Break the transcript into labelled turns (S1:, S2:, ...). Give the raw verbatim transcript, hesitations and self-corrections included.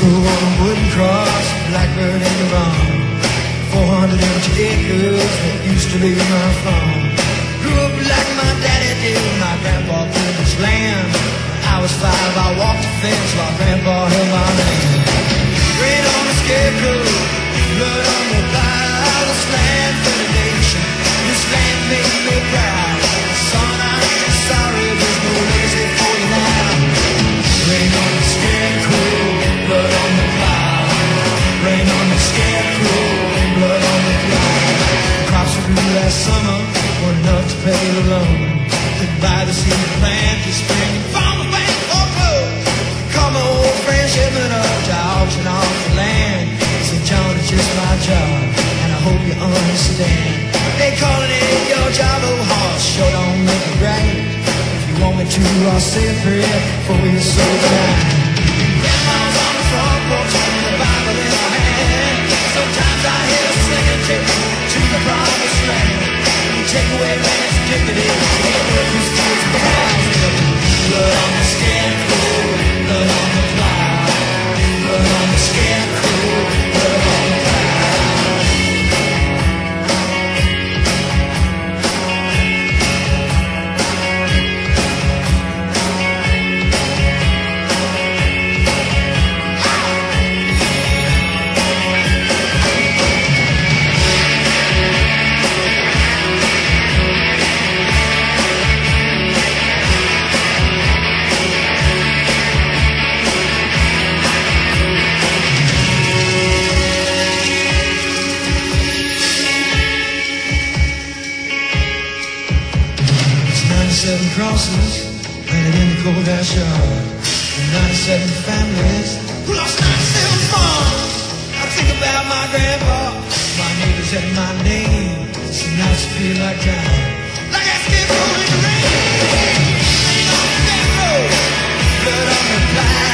S1: scarecrow on a wooden cross, blackbird in the wrong. Four hundred empty acres that used to be my farm. Grew up like my daddy did, my grandpa cleared his land. When I was five, I walked the fence while grandpa held my hand. Rain on the scarecrow, blood on the plow. This land for the nation, this land made me proud. Son, I'm sorry, there's no legacy for you now. Rain on the scarecrow, blood on the plow. Rain on the scarecrow, blood on the plow. The crops we grew last summer weren't enough to pay the loan. Couldn't buy the seed plant this spring and farm the bank for clothes. Called my old friend Shipman up to auction off the land. Said, John, it's just my job, and I hope you understand. They calling it your job, oh horse, sure don't make it right. If you want me to, I'll say a prayer before you so tonight. Grandma's on the front porch with the Bible in her hand. Sometimes I hear her singing, take me to the promised land. Take away Lance Dignity, take away who's kids and cows. Blood on the scarecrow, blood on the plow. Blood on the scarecrow, blood on the plow. ninety-seven crosses planted in the courthouse yard, and ninety-seven families who lost ninety-seven farms. I think about my grandpa, my neighbors, and my name. Some nights feel like time, like I scarecrow in the rain. Rain on the scarecrow, blood on the plow.